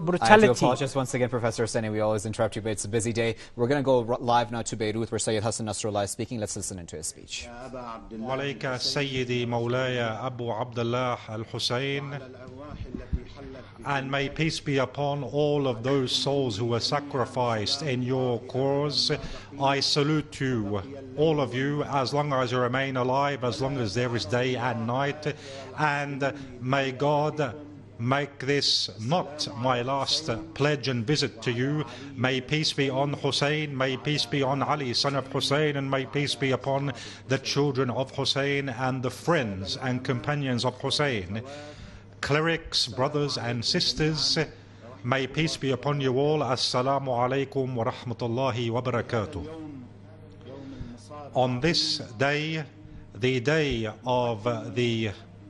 brutality. I do apologize once again, Professor Hosseini. We always interrupt you, but it's a busy day. We're going to go live now to Beirut, where Sayyid Hassan Nasrallah is speaking. Let's listen into his speech. عليك سيدي مولاي أبو عبد الله الحسين, and may peace be upon all of those souls who were sacrificed in your cause. I salute you, all of you, as long as you remain alive, as long as there is day and night, and may God make this not my last pledge and visit to you. May peace be on Hussein, may peace be on Ali, son of Hussein, and may peace be upon the children of Hussein and the friends and companions of Hussein. Clerics, brothers and sisters, may peace be upon you all. Assalamu alaikum wa rahmatullahi wa barakatuh. On this day, the day of the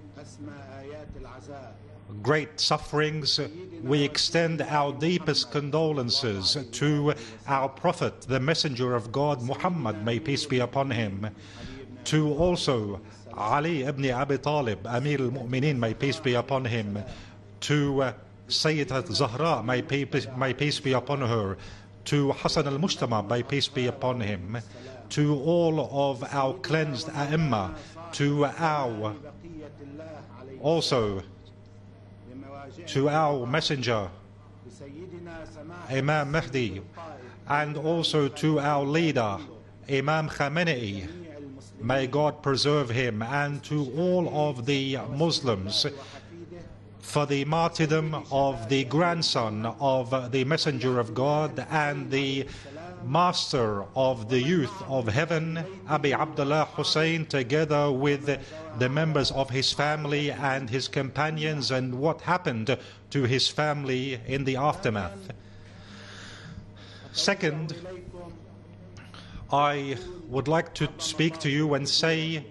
great sufferings, we extend our deepest condolences to our Prophet, the Messenger of God, Muhammad, may peace be upon him, to also Ali ibn Abi Talib, Amir al-Mu'mineen, may peace be upon him, to Sayyidat Zahra, may peace be upon her, to Hassan al-Mujtama, may peace be upon him, to all of our cleansed A'imma, to our messenger, Imam Mahdi, and also to our leader, Imam Khamenei. May God preserve him, and to all of the Muslims for the martyrdom of the grandson of the Messenger of God and the master of the youth of heaven, Abi Abdullah Hussein, together with the members of his family and his companions, and what happened to his family in the aftermath. Second, I would like to speak to you and say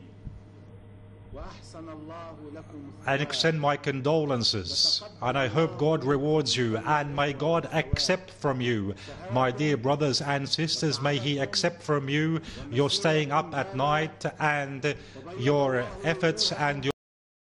and extend my condolences, and I hope God rewards you, and may God accept from you, my dear brothers and sisters, may He accept from you your staying up at night and your efforts and your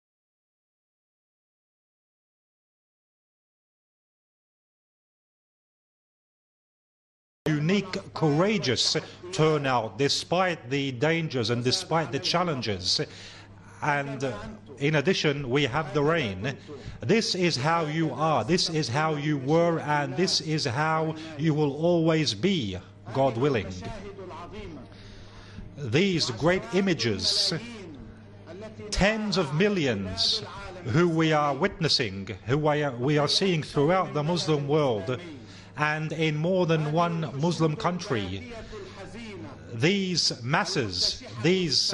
unique, courageous turnout despite the dangers and despite the challenges. And in addition, we have the rain. This is how you are, this is how you were, and this is how you will always be, God willing. These great images, tens of millions who we are witnessing, who we are seeing throughout the Muslim world and in more than one Muslim country, these masses, these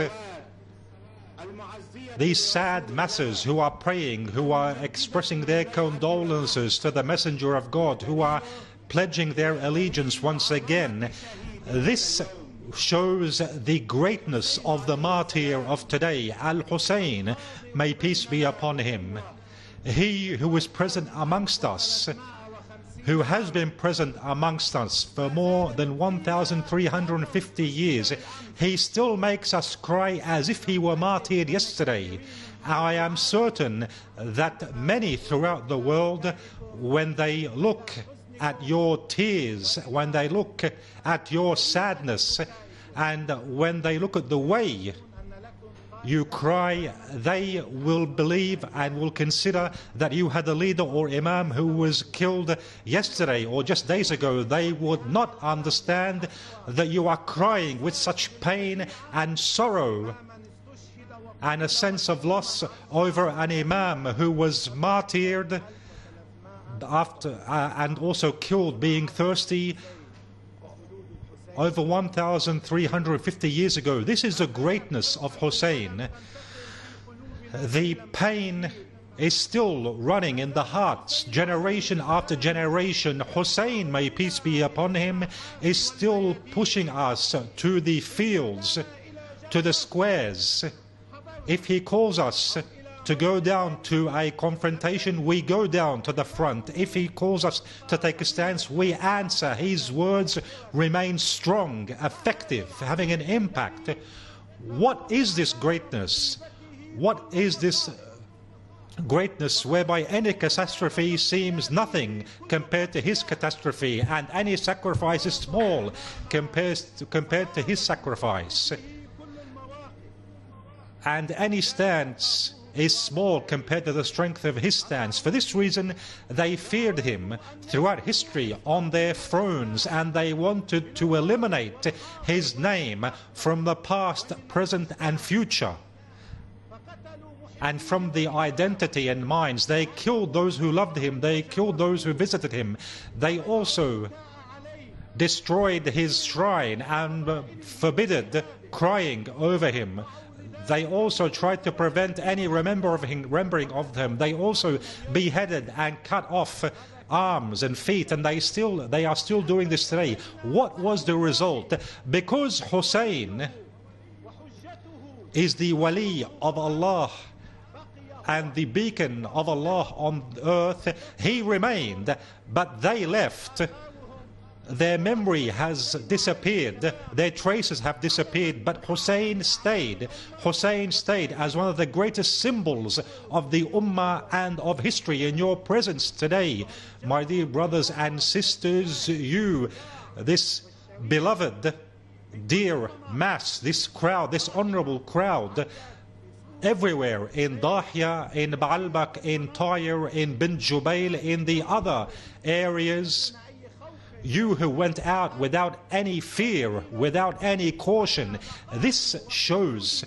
sad masses who are praying, who are expressing their condolences to the Messenger of God, who are pledging their allegiance once again, this shows the greatness of the martyr of today, Al-Hussein, may peace be upon him. He who is present amongst us, who has been present amongst us for more than 1,350 years, he still makes us cry as if he were martyred yesterday. I am certain that many throughout the world, when they look at your tears, when they look at your sadness, and when they look at the way you cry, they will believe and will consider that you had a leader or imam who was killed yesterday or just days ago. They would not understand that you are crying with such pain and sorrow and a sense of loss over an imam who was martyred after and also killed being thirsty over 1,350 years ago. This is the greatness of Hussein. The pain is still running in the hearts, generation after generation. Hussein, may peace be upon him, is still pushing us to the fields, to the squares. If he calls us to go down to a confrontation, we go down to the front. If he calls us to take a stance, we answer. His words remain strong, effective, having an impact. What is this greatness? What is this greatness whereby any catastrophe seems nothing compared to his catastrophe, and any sacrifice is small compared to his sacrifice, and any stance is small compared to the strength of his stance. For this reason they feared him throughout history on their thrones, and they wanted to eliminate his name from the past, present and future, and from the identity and minds. They killed those who loved him, they killed those who visited him. They also destroyed his shrine and forbidden crying over him. They also tried to prevent any remembering of him. They also beheaded and cut off arms and feet, and they are still doing this today. What was the result? Because Hussein is the wali of Allah and the beacon of Allah on earth, he remained, but they left. Their memory has disappeared, their traces have disappeared, but Hussein stayed. Hussein stayed as one of the greatest symbols of the Ummah and of history in your presence today. My dear brothers and sisters, you, this beloved, dear mass, this crowd, this honorable crowd, everywhere in Dahia, in Baalbek, in Tyre, in Bint Jubail, in the other areas, you who went out without any fear, without any caution, this shows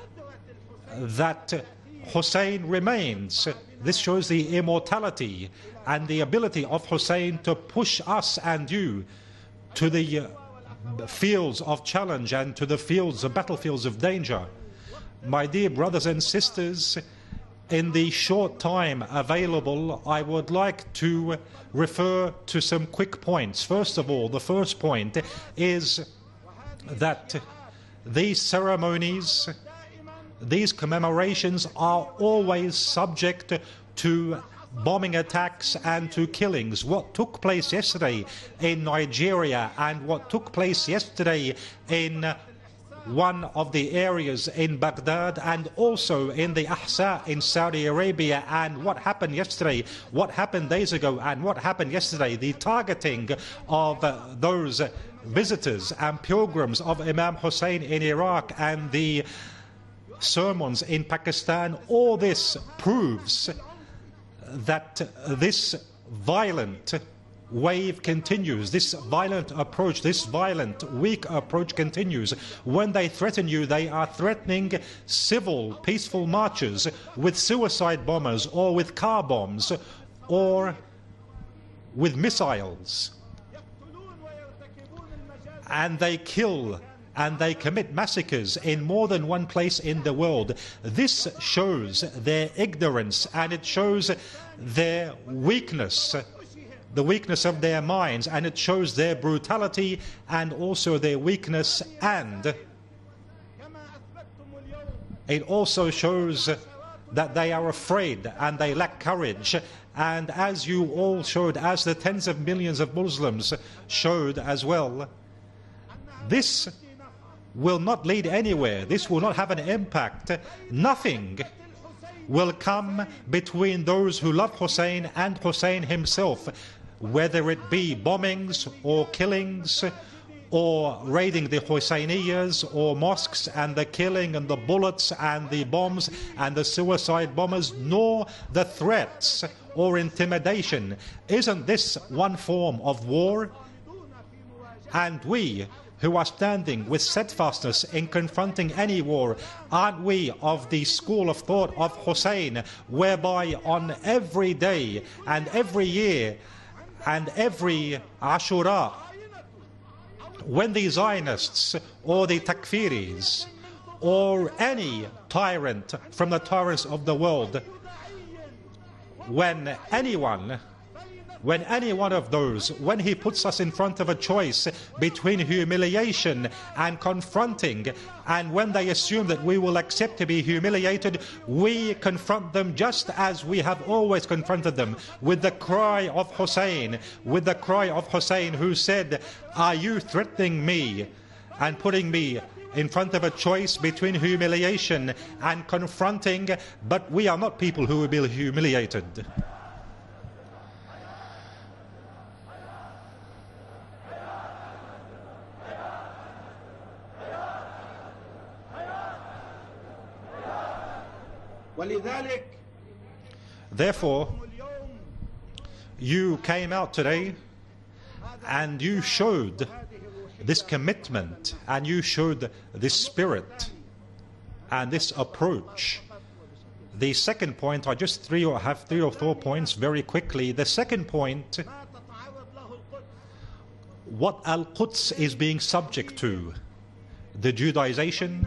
that Hussein remains. This shows the immortality and the ability of Hussein to push us and you to the fields of challenge and to the battlefields of danger. My dear brothers and sisters, in the short time available, I would like to refer to some quick points. First of all, the first point is that these ceremonies, these commemorations are always subject to bombing attacks and to killings. What took place yesterday in Nigeria and what took place yesterday in one of the areas in Baghdad and also in the Ahsa in Saudi Arabia, and what happened yesterday, what happened days ago and what happened yesterday, the targeting of those visitors and pilgrims of Imam Hussein in Iraq and the sermons in Pakistan, all this proves that this violent wave continues, this violent approach, this violent, weak approach continues. When they threaten you, they are threatening civil, peaceful marches with suicide bombers or with car bombs or with missiles. And they kill and they commit massacres in more than one place in the world. This shows their ignorance and it shows their weakness, the weakness of their minds, and it shows their brutality and also their weakness, and it also shows that they are afraid and they lack courage. And as you all showed, as the tens of millions of Muslims showed as well, this will not lead anywhere. This will not have an impact. Nothing will come between those who love Hussein and Hussein himself, whether it be bombings or killings or raiding the Husseiniyyas or mosques and the killing and the bullets and the bombs and the suicide bombers, nor the threats or intimidation. Isn't this one form of war? And we who are standing with steadfastness in confronting any war, aren't we of the school of thought of Hussein, whereby on every day and every year and every Ashura, when the Zionists or the Takfiris or any tyrant from the tyrants of the world, when any one of those, when he puts us in front of a choice between humiliation and confronting, and when they assume that we will accept to be humiliated, we confront them just as we have always confronted them, with the cry of Hussein, with the cry of Hussein who said, "Are you threatening me and putting me in front of a choice between humiliation and confronting, but we are not people who will be humiliated. Therefore, you came out today and you showed this commitment and you showed this spirit and this approach. The second point, I just have three or four points very quickly. The second point, what Al-Quds is being subject to, the Judaization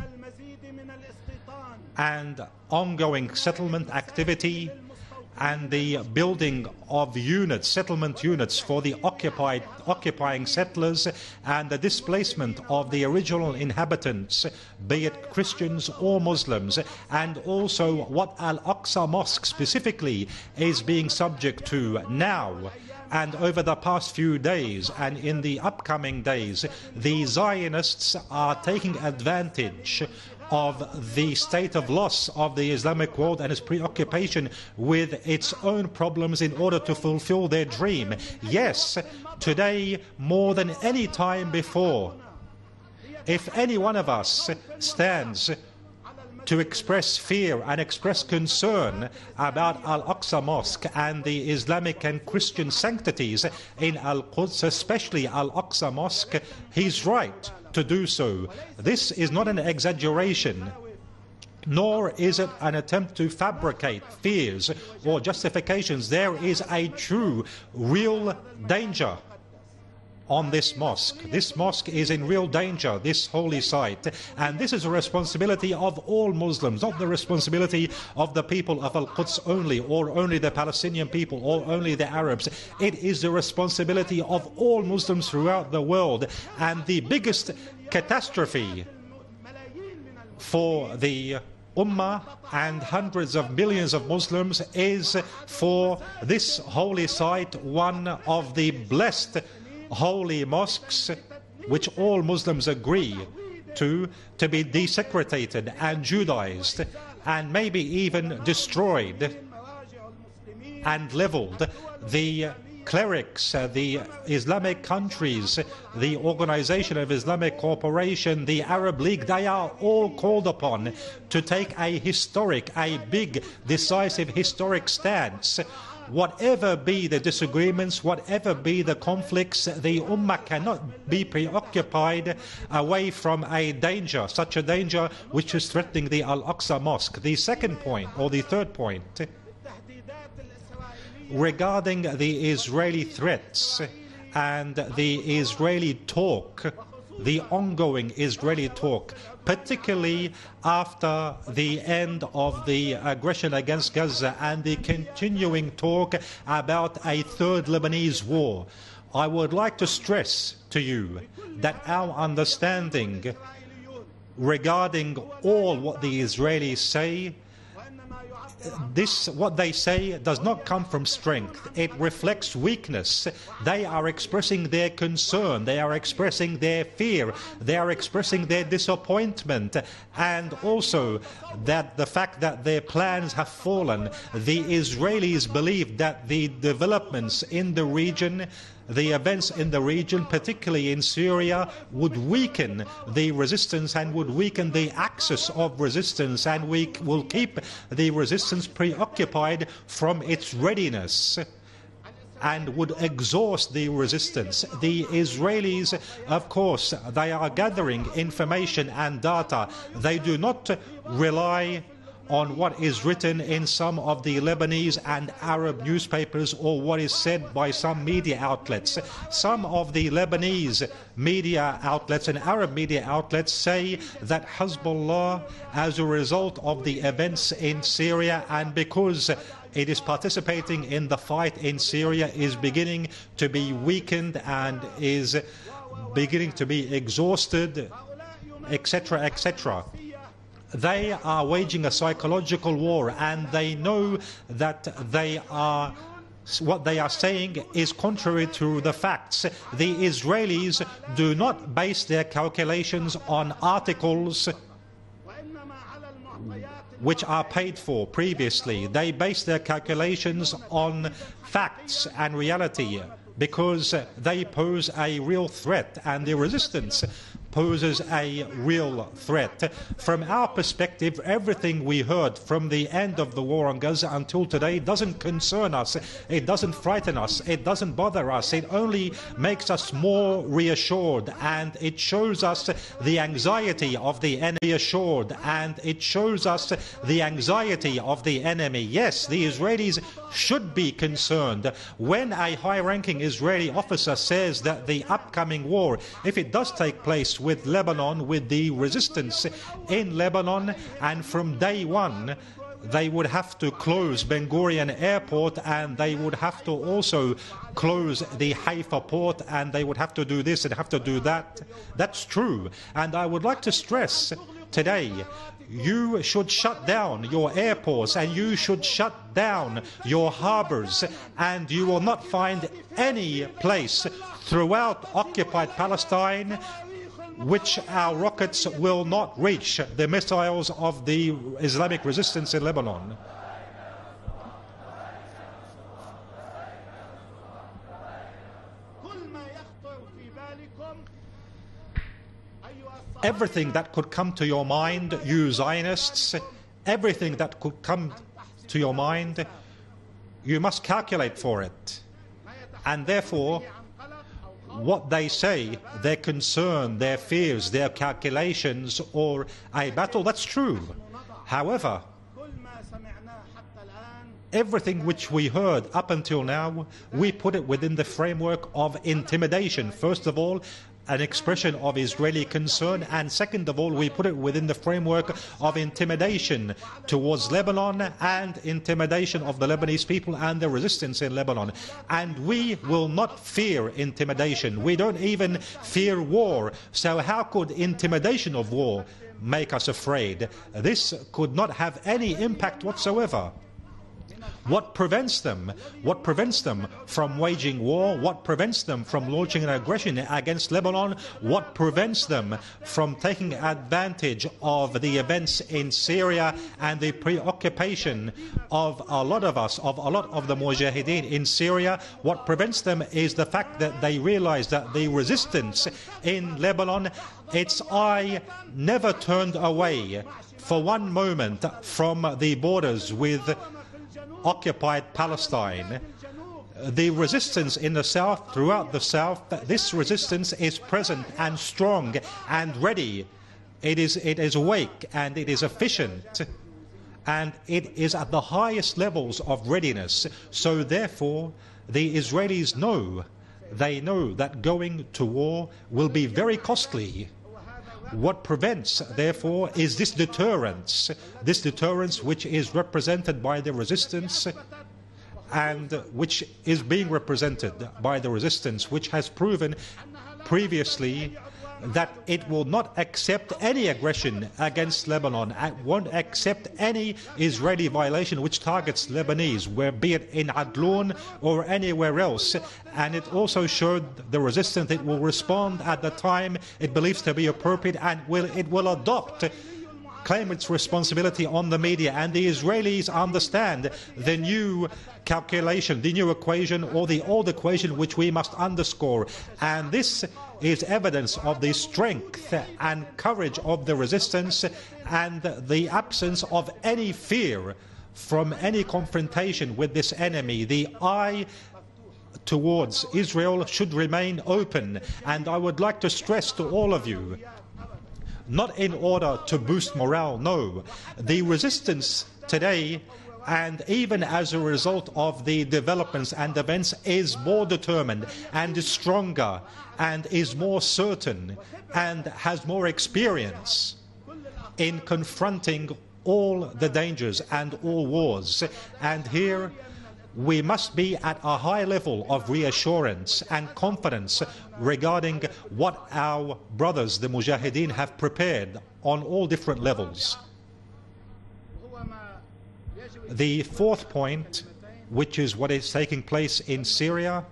and ongoing settlement activity and the building of units, settlement units for the occupying settlers and the displacement of the original inhabitants, be it Christians or Muslims, and also what Al-Aqsa Mosque specifically is being subject to now. And over the past few days and in the upcoming days, the Zionists are taking advantage of the state of loss of the Islamic world and its preoccupation with its own problems in order to fulfill their dream. Yes, today more than any time before, if any one of us stands to express fear and express concern about Al-Aqsa Mosque and the Islamic and Christian sanctities in Al-Quds, especially Al-Aqsa Mosque, he's right to do so. This is not an exaggeration, nor is it an attempt to fabricate fears or justifications. There is a true, real danger on this mosque. This mosque is in real danger, this holy site, and this is a responsibility of all Muslims, not the responsibility of the people of Al-Quds only, or only the Palestinian people, or only the Arabs. It is the responsibility of all Muslims throughout the world, and the biggest catastrophe for the Ummah and hundreds of millions of Muslims is for this holy site, one of the blessed holy mosques which all Muslims agree to be desecrated and Judaized and maybe even destroyed and leveled. The clerics, the Islamic countries, the Organization of Islamic Cooperation, the Arab League, they are all called upon to take a big, decisive, historic stance. Whatever be the disagreements, whatever be the conflicts, the Ummah cannot be preoccupied away from a danger, such a danger which is threatening the Al-Aqsa Mosque. The second point, or the third point, regarding the Israeli threats and the Israeli talk, the ongoing Israeli talk, particularly after the end of the aggression against Gaza and the continuing talk about a third Lebanese war. I would like to stress to you that our understanding regarding all what the Israelis say, what they say does not come from strength. It reflects weakness. They are expressing their concern, they are expressing their fear, they are expressing their disappointment, and also that the fact that their plans have fallen. The Israelis believe that the developments in the region, the events in the region, particularly in Syria, would weaken the resistance and would weaken the axis of resistance, and we will keep the resistance preoccupied from its readiness and would exhaust the resistance. The Israelis, of course, they are gathering information and data. They do not rely on what is written in some of the Lebanese and Arab newspapers or what is said by some media outlets. Some of the Lebanese media outlets and Arab media outlets say that Hezbollah, as a result of the events in Syria and because it is participating in the fight in Syria, is beginning to be weakened and is beginning to be exhausted, etc., etc. They are waging a psychological war, and they know that they are what they are saying is contrary to the facts. The Israelis do not base their calculations on articles which are paid for previously. They base their calculations on facts and reality, because they pose a real threat, and the resistance poses a real threat. From our perspective, everything we heard from the end of the war on Gaza until today doesn't concern us, it doesn't frighten us, it doesn't bother us, it only makes us more reassured, and it shows us the anxiety of the enemy assured, and it shows us the anxiety of the enemy. Yes, the Israelis should be concerned. When a high-ranking Israeli officer says that the upcoming war, if it does take place with Lebanon, with the resistance in Lebanon, and from day one they would have to close Ben Gurion Airport, and they would have to also close the Haifa port, and they would have to do this and have to do that. That's true. And I would like to stress today, you should shut down your airports, and you should shut down your harbors, and you will not find any place throughout occupied Palestine which our rockets will not reach the missiles of the Islamic resistance in Lebanon. Everything that could come to your mind, you Zionists, everything that could come to your mind, you must calculate for it. And therefore, what they say, their concern, their fears, their calculations, or a battle, that's true. However, everything which we heard up until now, we put it within the framework of intimidation. First of all, an expression of Israeli concern, and second of all, we put it within the framework of intimidation towards Lebanon and intimidation of the Lebanese people and the resistance in Lebanon. And we will not fear intimidation. We don't even fear war. So how could intimidation of war make us afraid? This could not have any impact whatsoever. What prevents them? What prevents them from waging war? What prevents them from launching an aggression against Lebanon? What prevents them from taking advantage of the events in Syria and the preoccupation of a lot of us, of a lot of the Mujahideen in Syria? What prevents them is the fact that they realize that the resistance in Lebanon, its eye never turned away for one moment from the borders with occupied Palestine. The resistance in the south, throughout the south, this resistance is present and strong and ready. It is awake and it is efficient, and it is at the highest levels of readiness. So therefore, the Israelis know, they know that going to war will be very costly. What prevents, therefore, is this deterrence which is represented by the resistance, and which is being represented by the resistance, which has proven previously that it will not accept any aggression against Lebanon, and won't accept any Israeli violation which targets Lebanese, be it in Adlon or anywhere else. And it also showed the resistance it will respond at the time it believes to be appropriate, and it will claim its responsibility on the media. And the Israelis understand the new calculation, the new equation, or the old equation which we must underscore. And this is evidence of the strength and courage of the resistance, and the absence of any fear from any confrontation with this enemy. The eye towards Israel should remain open. And I would like to stress to all of you, not in order to boost morale, no. The resistance today, and even as a result of the developments and events, is more determined and is stronger and is more certain and has more experience in confronting all the dangers and all wars. And here we must be at a high level of reassurance and confidence regarding what our brothers, the Mujahideen, have prepared on all different levels. The fourth point which is what is taking place in Syria,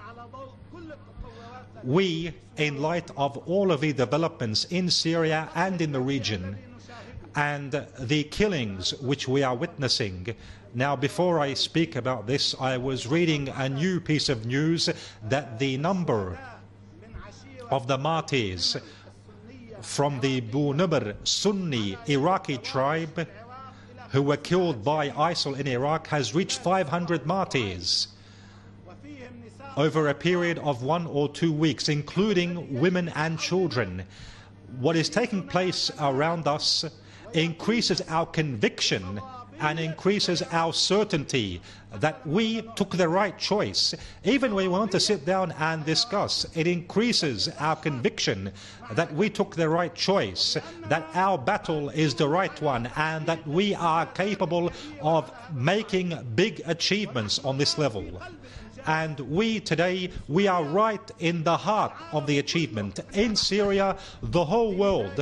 we, in light of all of the developments in Syria and in the region, and the killings which we are witnessing. Now, before I speak about this, I was reading a new piece of news that the number of the martyrs from the Bunubr Sunni Iraqi tribe who were killed by ISIL in Iraq has reached 500 martyrs over a period of 1 or 2 weeks, including women and children. What is taking place around us increases our conviction and increases our certainty that we took the right choice. Even when we want to sit down and discuss, it increases our conviction that we took the right choice, that our battle is the right one, and that we are capable of making big achievements on this level. And we today, we are right in the heart of the achievement. In Syria, the whole world,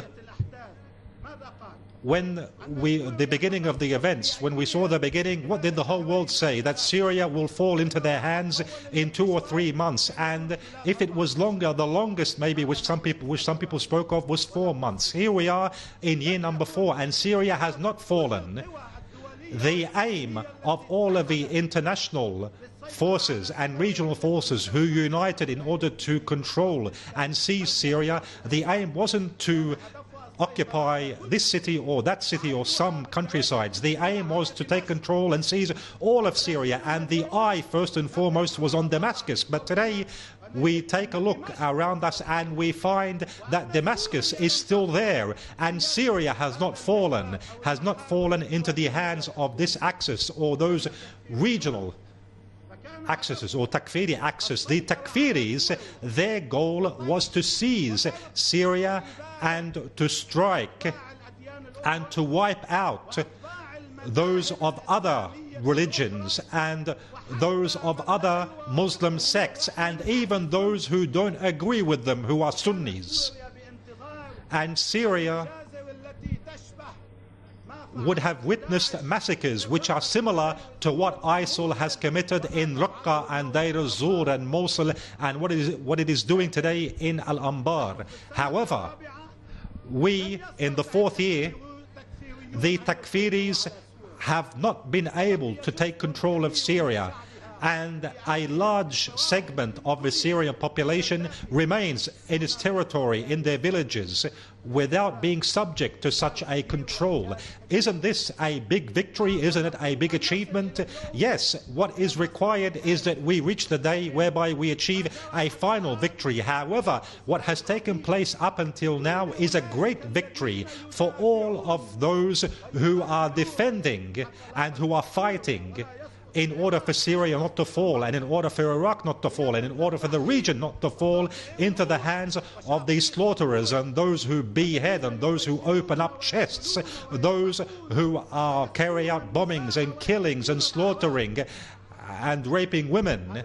when the beginning of the events, when we saw the beginning, what did the whole world say? That Syria will fall into their hands in 2 or 3 months. And if it was longer, the longest maybe, which some people spoke of, was 4 months. Here we are in year number 4, and Syria has not fallen. The aim of all of the international forces and regional forces who united in order to control and seize Syria, the aim wasn't to occupy this city or that city or some countrysides. The aim was to take control and seize all of Syria, and the eye first and foremost was on Damascus. But today we take a look around us and we find that Damascus is still there, and Syria has not fallen into the hands of this axis or those regional axes or Takfiri axis. The Takfiris, their goal was to seize Syria and to strike and to wipe out those of other religions and those of other Muslim sects, and even those who don't agree with them, who are Sunnis. And Syria would have witnessed massacres which are similar to what ISIL has committed in Raqqa and Deir az-Zur and Mosul, and what it is doing today in Al-Anbar. However, we, in the 4th year, the Takfiris have not been able to take control of Syria, and a large segment of the Syrian population remains in its territory, in their villages, without being subject to such a control. Isn't this a big victory? Isn't it a big achievement? Yes, what is required is that we reach the day whereby we achieve a final victory. However, what has taken place up until now is a great victory for all of those who are defending and who are fighting in order for Syria not to fall, and in order for Iraq not to fall, and in order for the region not to fall into the hands of these slaughterers and those who behead and those who open up chests, those who are carrying out bombings and killings and slaughtering and raping women.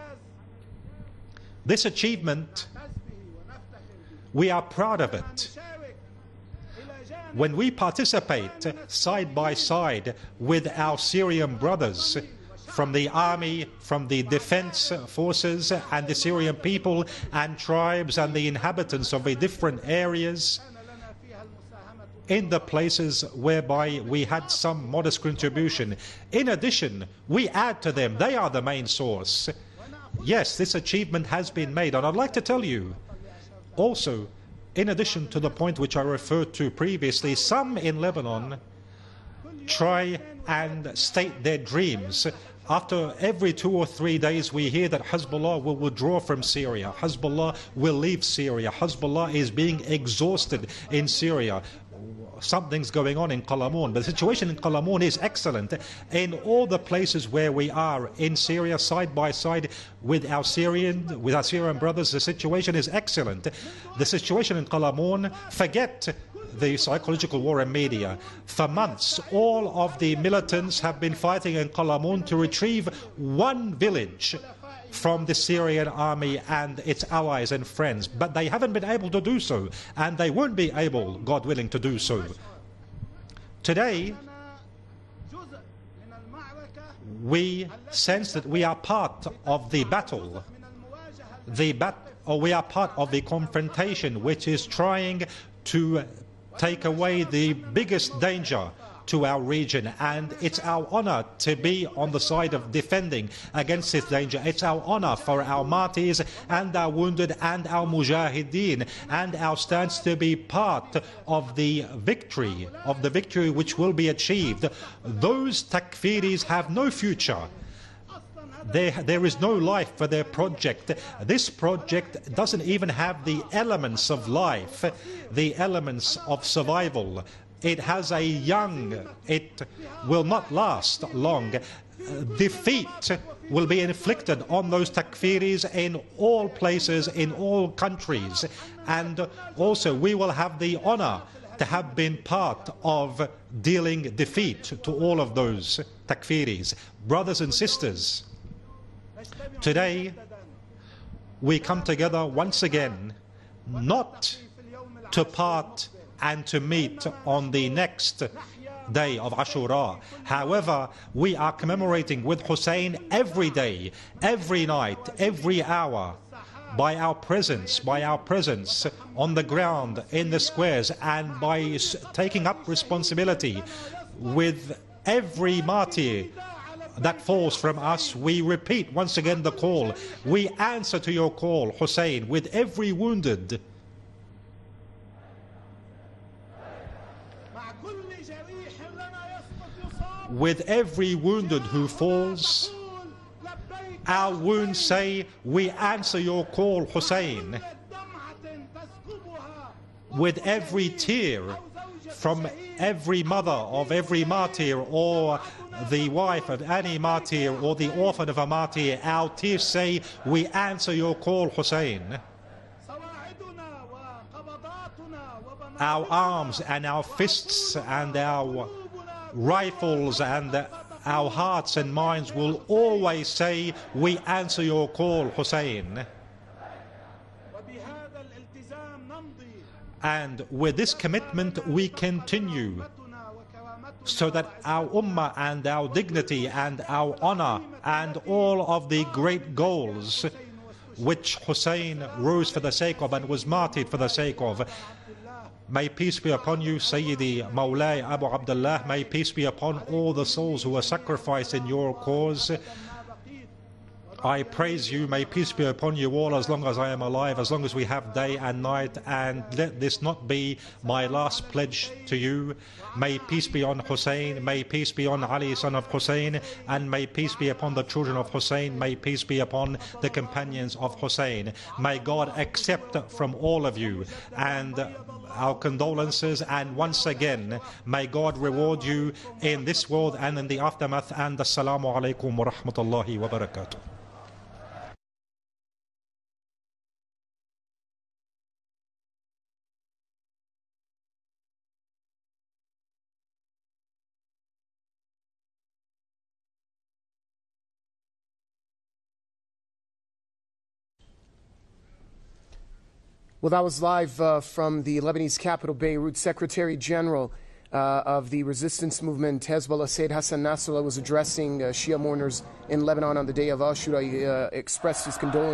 This achievement, we are proud of it. When we participate side by side with our Syrian brothers from the army, from the defense forces, and the Syrian people and tribes and the inhabitants of the different areas, in the places whereby we had some modest contribution, in addition, we add to them. They are the main source. Yes, this achievement has been made, and I'd like to tell you also, in addition to the point which I referred to previously, some in Lebanon try and state their dreams. After every 2 or 3 days we hear that Hezbollah will withdraw from Syria, Hezbollah will leave Syria, Hezbollah is being exhausted in Syria. Something's going on in Qalamun, but the situation in Qalamun is excellent. In all the places where we are in Syria, side by side with our Syrian brothers, the situation is excellent. The situation in Qalamun, forget the psychological war and media. For months, all of the militants have been fighting in Qalamun to retrieve one village from the Syrian army and its allies and friends, but they haven't been able to do so, and they won't be able, God willing, to do so. Today, we sense that we are part of the battle, or we are part of the confrontation which is trying to take away the biggest danger to our region, and it's our honor to be on the side of defending against this danger. It's our honor for our martyrs and our wounded and our mujahideen and our stance to be part of the victory which will be achieved. Those takfiris have no future. There is no life for their project. This project doesn't even have the elements of life, the elements of survival. It has it will not last long. Defeat will be inflicted on those takfiris in all places, in all countries. And also we will have the honor to have been part of dealing defeat to all of those takfiris. Brothers and sisters, today we come together once again, not to part and to meet on the next day of Ashura. However, we are commemorating with Hussein every day, every night, every hour, by our presence on the ground, in the squares, and by taking up responsibility. With every martyr that falls from us, we repeat once again the call. We answer to your call, Hussein, with every wounded. With every wounded who falls, our wounds say, we answer your call, Hussein. With every tear from every mother of every martyr, or the wife of any martyr, or the orphan of a martyr, our tears say, we answer your call, Hussein. Our arms and our fists and our rifles and our hearts and minds will always say, we answer your call, Hussein. And with this commitment we continue, so that our ummah and our dignity and our honor and all of the great goals which Hussein rose for the sake of and was martyred for the sake of. May peace be upon you, Sayyidi Mawlai Abu Abdullah. May peace be upon all the souls who were sacrificed in your cause. I praise you. May peace be upon you all as long as I am alive, as long as we have day and night. And let this not be my last pledge to you. May peace be on Hussein. May peace be on Ali, son of Hussein. And may peace be upon the children of Hussein. May peace be upon the companions of Hussein. May God accept from all of you and our condolences, and once again may God reward you in this world and in the aftermath. And assalamu alaikum wa rahmatullahi wa barakatuh. Well, that was live from the Lebanese capital, Beirut. Secretary General of the resistance movement, Hezbollah, Sayyid Hassan Nasrallah, was addressing Shia mourners in Lebanon on the day of Ashura. He expressed his condolences